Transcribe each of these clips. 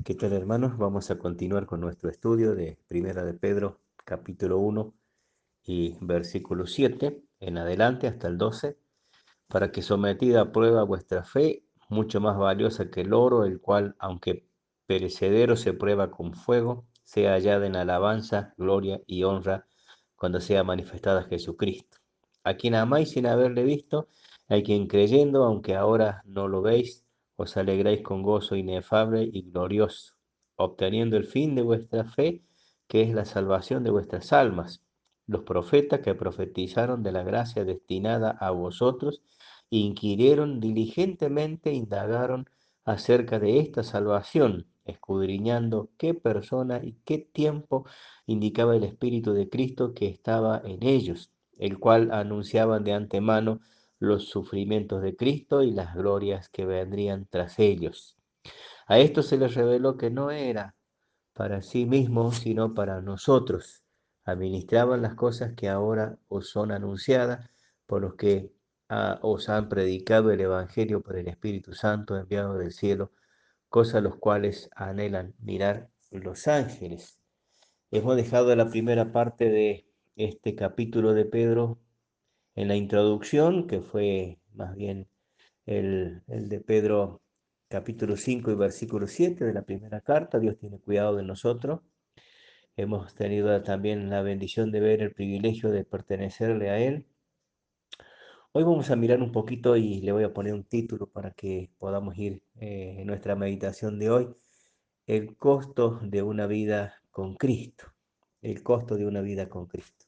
¿Qué tal, hermanos? Vamos a continuar con nuestro estudio de Primera de Pedro, capítulo 1 y versículo 7 en adelante hasta el 12, para que sometida a prueba vuestra fe, mucho más valiosa que el oro, el cual, aunque perecedero se prueba con fuego, sea hallada en alabanza, gloria y honra cuando sea manifestada Jesucristo, a quien amáis sin haberle visto, a quien creyendo, aunque ahora no lo veis, os alegráis con gozo inefable y glorioso, obteniendo el fin de vuestra fe, que es la salvación de vuestras almas. Los profetas que profetizaron de la gracia destinada a vosotros, inquirieron diligentemente, indagaron acerca de esta salvación, escudriñando qué persona y qué tiempo indicaba el Espíritu de Cristo que estaba en ellos, el cual anunciaban de antemano los sufrimientos de Cristo y las glorias que vendrían tras ellos. A esto se les reveló que no era para sí mismos, sino para nosotros. Administraban las cosas que ahora os son anunciadas por los que os han predicado el Evangelio por el Espíritu Santo enviado del cielo, cosas los cuales anhelan mirar los ángeles. Hemos dejado la primera parte de este capítulo de Pedro en la introducción, que fue más bien el de Pedro capítulo 5 y versículo 7 de la primera carta. Dios tiene cuidado de nosotros. Hemos tenido también la bendición de ver el privilegio de pertenecerle a Él. Hoy vamos a mirar un poquito y le voy a poner un título para que podamos ir en nuestra meditación de hoy. El costo de una vida con Cristo. El costo de una vida con Cristo.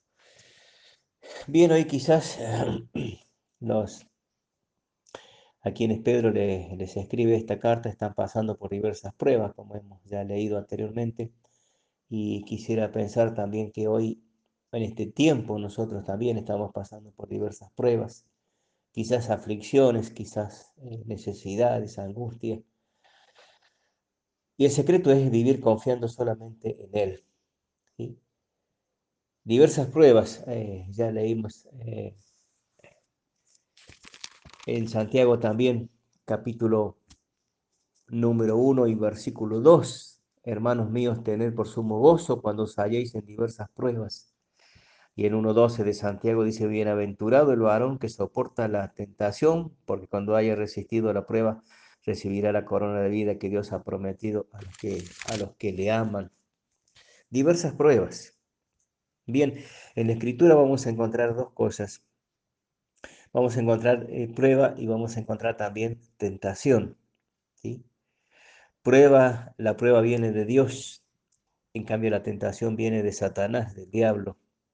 Bien, hoy quizás los, a quienes Pedro les escribe esta carta están pasando por diversas pruebas, como hemos ya leído anteriormente, y quisiera pensar también que hoy, en este tiempo, nosotros también estamos pasando por diversas pruebas, quizás aflicciones, quizás necesidades, angustias, y el secreto es vivir confiando solamente en Él, ¿sí? Diversas pruebas, ya leímos en Santiago también, capítulo número 1 y versículo 2. Hermanos míos, tened por sumo gozo cuando os halléis en diversas pruebas. Y en 1:12 de Santiago dice, bienaventurado el varón que soporta la tentación, porque cuando haya resistido la prueba, recibirá la corona de vida que Dios ha prometido a los que le aman. Diversas pruebas. Bien, en la Escritura vamos a encontrar dos cosas. Vamos a encontrar prueba y vamos a encontrar también tentación, ¿sí? La prueba viene de Dios, en cambio la tentación viene de Satanás, del diablo.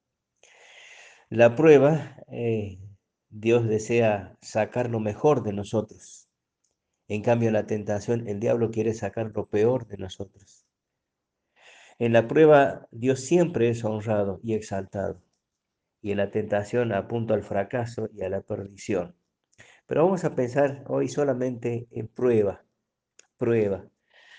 La prueba, Dios desea sacar lo mejor de nosotros. En cambio la tentación, el diablo quiere sacar lo peor de nosotros. En la prueba, Dios siempre es honrado y exaltado. Y en la tentación apunta al fracaso y a la perdición. Pero vamos a pensar hoy solamente en prueba, prueba.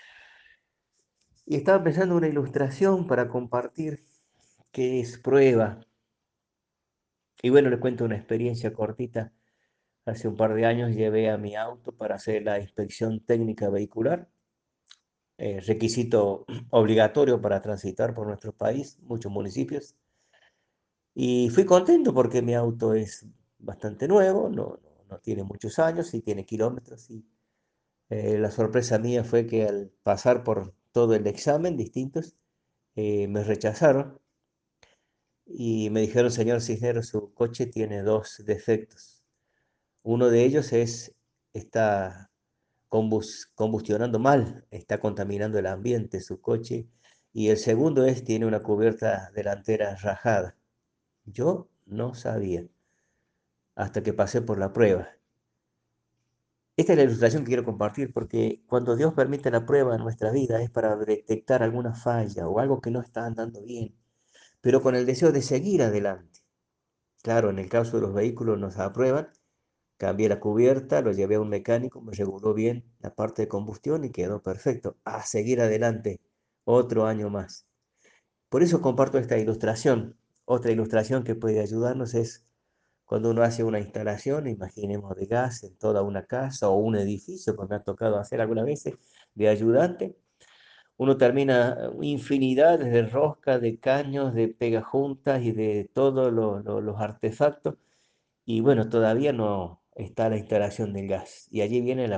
Y estaba pensando una ilustración para compartir qué es prueba. Y bueno, le cuento una experiencia cortita. Hace un par de años llevé a mi auto para hacer la inspección técnica vehicular, requisito obligatorio para transitar por nuestro país, muchos municipios. Y fui contento porque mi auto es bastante nuevo, no tiene muchos años y tiene kilómetros. Y la sorpresa mía fue que al pasar por todo el examen distintos, me rechazaron y me dijeron, señor Cisneros, su coche tiene dos defectos. Uno de ellos está combustionando mal, está contaminando el ambiente, su coche. Y el segundo tiene una cubierta delantera rajada. Yo no sabía hasta que pasé por la prueba. Esta es la ilustración que quiero compartir porque cuando Dios permite la prueba en nuestra vida es para detectar alguna falla o algo que no está andando bien, pero con el deseo de seguir adelante. Claro, en el caso de los vehículos nos aprueban. Cambié la cubierta, lo llevé a un mecánico, me reguló bien la parte de combustión y quedó perfecto. A seguir adelante, otro año más. Por eso comparto esta ilustración. Otra ilustración que puede ayudarnos es cuando uno hace una instalación, imaginemos de gas en toda una casa o un edificio, como me ha tocado hacer algunas veces de ayudante. uno termina infinidades de roscas, de caños, de pegajuntas y de todos los artefactos. Y bueno, todavía no está la instalación del gas. Y allí viene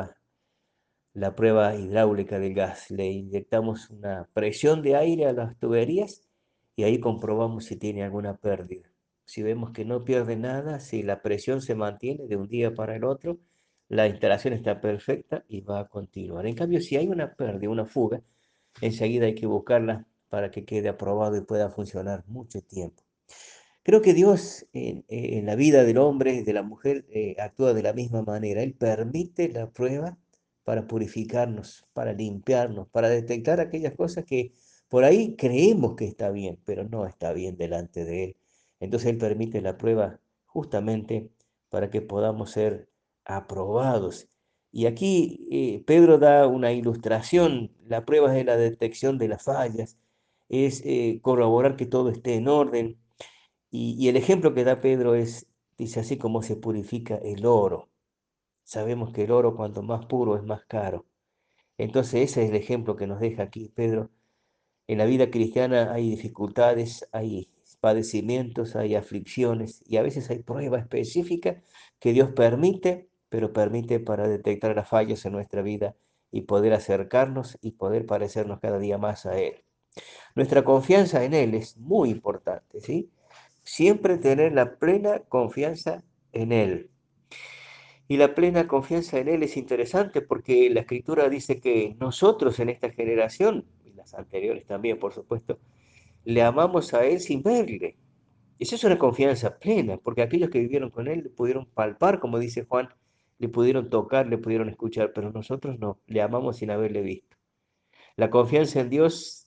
la prueba hidráulica del gas. Le inyectamos una presión de aire a las tuberías y ahí comprobamos si tiene alguna pérdida. Si vemos que no pierde nada, si la presión se mantiene de un día para el otro, la instalación está perfecta y va a continuar. En cambio, si hay una pérdida, una fuga, enseguida hay que buscarla para que quede aprobado y pueda funcionar mucho tiempo. Creo que Dios en la vida del hombre y de la mujer actúa de la misma manera. Él permite la prueba para purificarnos, para limpiarnos, para detectar aquellas cosas que por ahí creemos que está bien, pero no está bien delante de Él. Entonces Él permite la prueba justamente para que podamos ser aprobados. Y aquí Pedro da una ilustración. La prueba es la detección de las fallas, es corroborar que todo esté en orden, y el ejemplo que da Pedro es, dice así como se purifica el oro. Sabemos que el oro cuanto más puro es más caro. Entonces ese es el ejemplo que nos deja aquí Pedro. En la vida cristiana hay dificultades, hay padecimientos, hay aflicciones y a veces hay pruebas específicas que Dios permite, pero permite para detectar las fallas en nuestra vida y poder acercarnos y poder parecernos cada día más a Él. Nuestra confianza en Él es muy importante, ¿sí? Siempre tener la plena confianza en Él. Y la plena confianza en Él es interesante porque la Escritura dice que nosotros en esta generación, y las anteriores también, por supuesto, le amamos a Él sin verle. Y eso es una confianza plena, porque aquellos que vivieron con Él le pudieron palpar, como dice Juan, le pudieron tocar, le pudieron escuchar, pero nosotros no, le amamos sin haberle visto. La confianza en Dios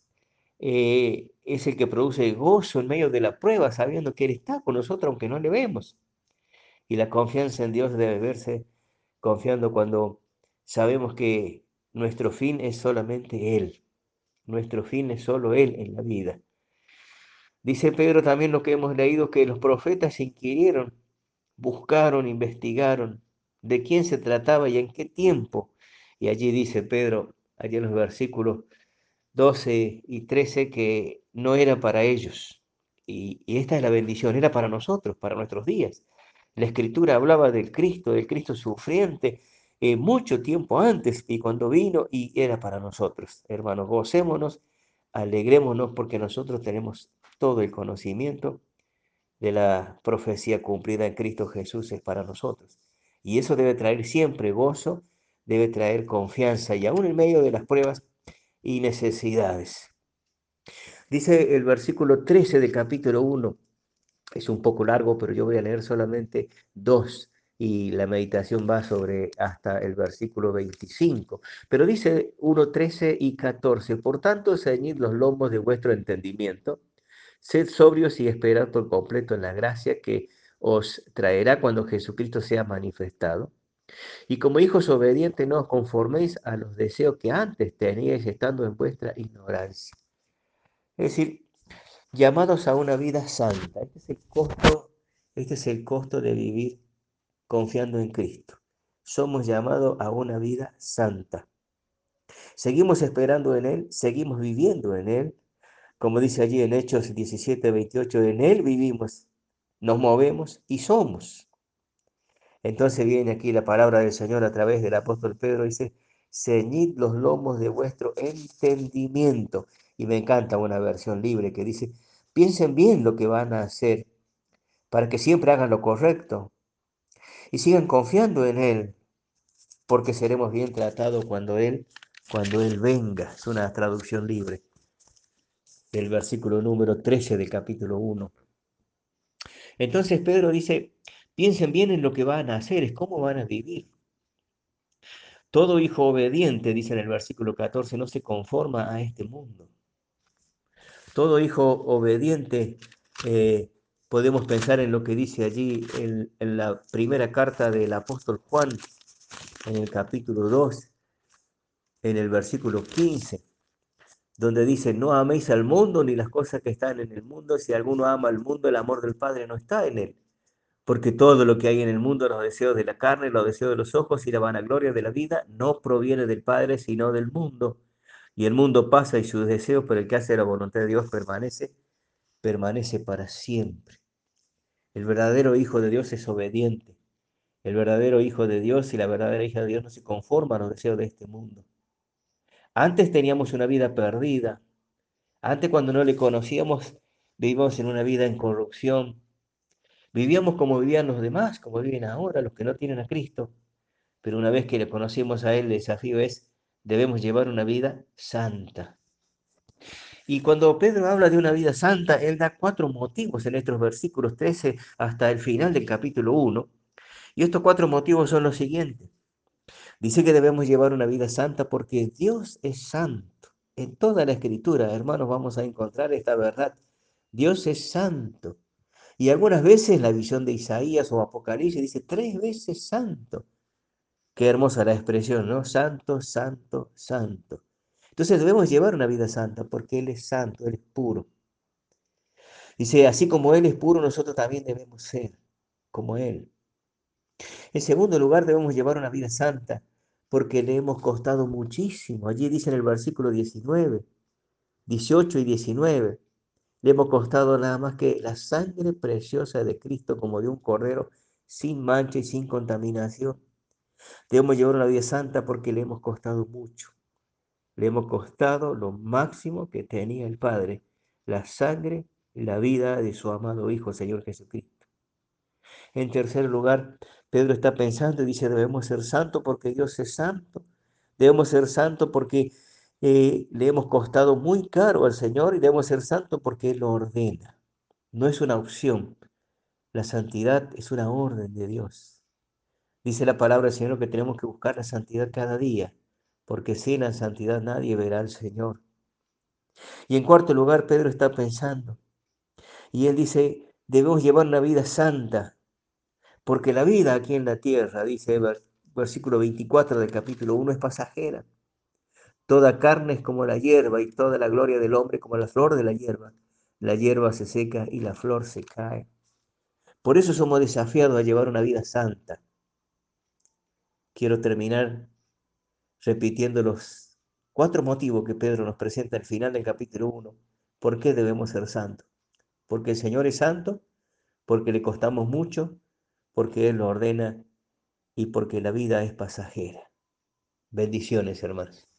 es el que produce gozo en medio de la prueba, sabiendo que Él está con nosotros aunque no le vemos. Y la confianza en Dios debe verse confiando cuando sabemos que nuestro fin es solamente Él. Nuestro fin es solo Él en la vida. Dice Pedro también lo que hemos leído, que los profetas inquirieron, buscaron, investigaron de quién se trataba y en qué tiempo. Y allí dice Pedro, allí en los versículos 12 y 13 que no era para ellos. Y esta es la bendición, era para nosotros, para nuestros días. La escritura hablaba del Cristo sufriente, mucho tiempo antes y cuando vino y era para nosotros. Hermanos, gocémonos, alegrémonos porque nosotros tenemos todo el conocimiento de la profecía cumplida en Cristo Jesús es para nosotros. Y eso debe traer siempre gozo, debe traer confianza y aún en medio de las pruebas y necesidades. Dice el versículo 13 del capítulo 1, es un poco largo, pero yo voy a leer solamente dos y la meditación va sobre hasta el versículo 25. Pero dice 1, 13 y 14, por tanto, ceñid los lomos de vuestro entendimiento, sed sobrios y esperad por completo en la gracia que os traerá cuando Jesucristo sea manifestado. Y como hijos obedientes, no os conforméis a los deseos que antes teníais estando en vuestra ignorancia. Es decir, llamados a una vida santa. Este es el costo de vivir confiando en Cristo. Somos llamados a una vida santa. Seguimos esperando en Él, seguimos viviendo en Él. Como dice allí en Hechos 17:28, en Él vivimos, nos movemos y somos. Entonces viene aquí la palabra del Señor a través del apóstol Pedro, dice, ceñid los lomos de vuestro entendimiento. Y me encanta una versión libre que dice, piensen bien lo que van a hacer para que siempre hagan lo correcto y sigan confiando en Él, porque seremos bien tratados cuando Él venga. Es una traducción libre del versículo número 13 del capítulo 1. Entonces Pedro dice, piensen bien en lo que van a hacer, es cómo van a vivir. Todo hijo obediente, dice en el versículo 14, no se conforma a este mundo. Todo hijo obediente, podemos pensar en lo que dice allí en la primera carta del apóstol Juan, en el capítulo 2, en el versículo 15, donde dice, no améis al mundo ni las cosas que están en el mundo. Si alguno ama al mundo, el amor del Padre no está en él. Porque todo lo que hay en el mundo, los deseos de la carne, los deseos de los ojos y la vanagloria de la vida, no proviene del Padre, sino del mundo. Y el mundo pasa y sus deseos, pero el que hace la voluntad de Dios permanece para siempre. El verdadero Hijo de Dios es obediente. El verdadero Hijo de Dios y la verdadera hija de Dios no se conforman a los deseos de este mundo. Antes teníamos una vida perdida. Antes, cuando no le conocíamos, vivíamos en una vida en corrupción. Vivíamos como vivían los demás, como viven ahora los que no tienen a Cristo. Pero una vez que le conocimos a Él, el desafío es, debemos llevar una vida santa. Y cuando Pedro habla de una vida santa, él da 4 motivos en estos versículos 13 hasta el final del capítulo 1. Y estos 4 motivos son los siguientes. Dice que debemos llevar una vida santa porque Dios es santo. En toda la escritura, hermanos, vamos a encontrar esta verdad. Dios es santo. Y algunas veces la visión de Isaías o Apocalipsis dice 3 veces santo. Qué hermosa la expresión, ¿no? Santo, santo, santo. Entonces debemos llevar una vida santa porque Él es santo, Él es puro. Dice, así como Él es puro, nosotros también debemos ser como Él. En segundo lugar, debemos llevar una vida santa porque le hemos costado muchísimo. Allí dice en el versículo 19, 18 y 19, le hemos costado nada más que la sangre preciosa de Cristo como de un cordero sin mancha y sin contaminación. Debemos llevar una vida santa porque le hemos costado mucho. Le hemos costado lo máximo que tenía el Padre, la sangre y la vida de su amado Hijo, Señor Jesucristo. En tercer lugar, Pedro está pensando y dice, debemos ser santos porque Dios es santo. Debemos ser santos porque le hemos costado muy caro al Señor y debemos ser santos porque Él lo ordena. No es una opción. La santidad es una orden de Dios. Dice la palabra del Señor que tenemos que buscar la santidad cada día, porque sin la santidad nadie verá al Señor. Y en cuarto lugar, Pedro está pensando, y él dice, debemos llevar una vida santa, porque la vida aquí en la tierra, dice el versículo 24 del capítulo 1, es pasajera. Toda carne es como la hierba y toda la gloria del hombre como la flor de la hierba. La hierba se seca y la flor se cae. Por eso somos desafiados a llevar una vida santa. Quiero terminar repitiendo los 4 motivos que Pedro nos presenta al final del capítulo 1. ¿Por qué debemos ser santos? Porque el Señor es santo, porque le costamos mucho, porque Él lo ordena y porque la vida es pasajera. Bendiciones, hermanos.